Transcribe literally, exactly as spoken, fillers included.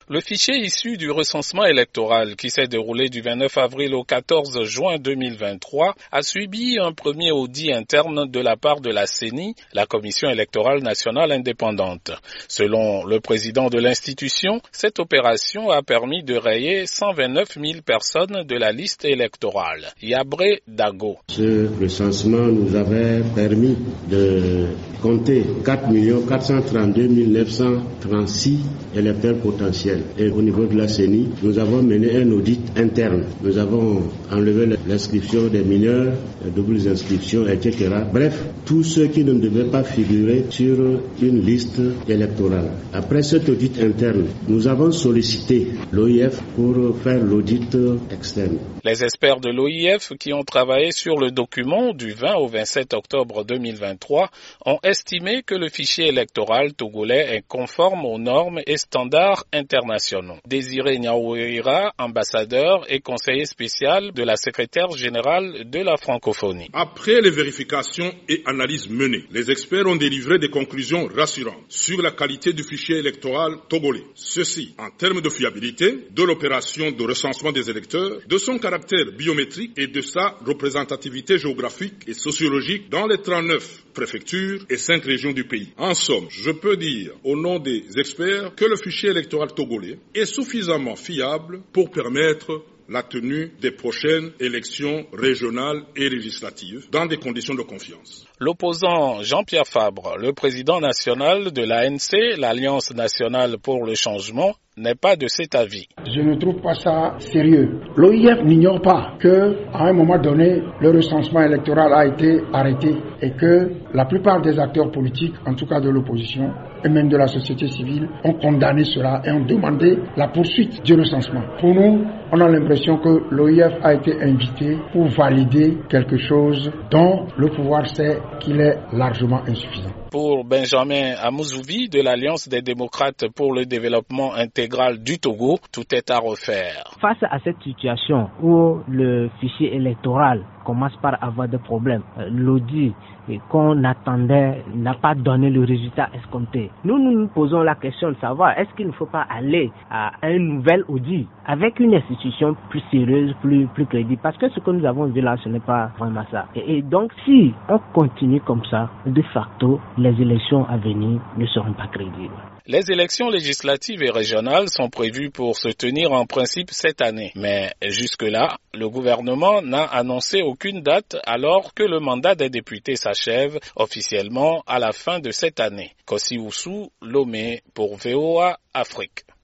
Le fichier issu du recensement électoral qui s'est déroulé du vingt-neuf avril au quatorze juin deux mille vingt-trois a subi un premier audit interne de la part de la C E N I, la Commission électorale nationale indépendante. Selon le président de l'institution, cette opération a permis de rayer cent vingt-neuf mille personnes de la liste électorale. Yabré Dago. Ce recensement nous avait permis de compter quatre millions quatre cent trente-deux mille neuf cent trente-six électeurs potentiels. Et au niveau de la C E N I, nous avons mené un audit interne. Nous avons enlevé l'inscription des mineurs, les doubles inscriptions, et cetera. Bref, tous ceux qui ne devaient pas figurer sur une liste électorale. Après cet audit interne, nous avons sollicité l'O I F pour faire l'audit externe. Les experts de l'O I F qui ont travaillé sur le document du vingt au vingt-sept octobre deux mille vingt-trois ont estimé que le fichier électoral togolais est conforme aux normes et standards internationaux. Désiré Niaouira, ambassadeur et conseiller spécial de la secrétaire générale de la francophonie. Après les vérifications et analyses menées, les experts ont délivré des conclusions rassurantes sur la qualité du fichier électoral togolais. Ceci en termes de fiabilité, de l'opération de recensement des électeurs, de son caractère biométrique et de sa représentativité géographique et sociologique dans les trente-neuf préfectures et cinq régions du pays. En somme, je peux dire au nom des experts que le fichier électoral togolais est suffisamment fiable pour permettre la tenue des prochaines élections régionales et législatives dans des conditions de confiance. L'opposant Jean-Pierre Fabre, le président national de l'A N C, l'Alliance nationale pour le changement, n'est pas de cet avis. Je ne trouve pas ça sérieux. L'O I F n'ignore pas que, à un moment donné, le recensement électoral a été arrêté et que la plupart des acteurs politiques, en tout cas de l'opposition et même de la société civile, ont condamné cela et ont demandé la poursuite du recensement. Pour nous, on a l'impression que l'O I F a été invité pour valider quelque chose dont le pouvoir sait qu'il est largement insuffisant. Pour Benjamin Amouzouvi de l'Alliance des démocrates pour le développement intégral du Togo, tout est à refaire. Face à cette situation où le fichier électoral commence par avoir des problèmes, l'audit qu'on attendait n'a pas donné le résultat escompté. Nous, nous nous posons la question de savoir est-ce qu'il ne faut pas aller à un nouvel audit avec une institution plus sérieuse, plus, plus crédible, parce que ce que nous avons vu là, ce n'est pas vraiment ça. Et, et donc, si on continue comme ça, de facto, les élections à venir ne seront pas crédibles. Les élections législatives et régionales sont prévues pour se tenir en principe cette année. Mais jusque-là, le gouvernement n'a annoncé aucune date alors que le mandat des députés s'achève officiellement à la fin de cette année. Kossi Oussou, Lomé pour V O A Afrique.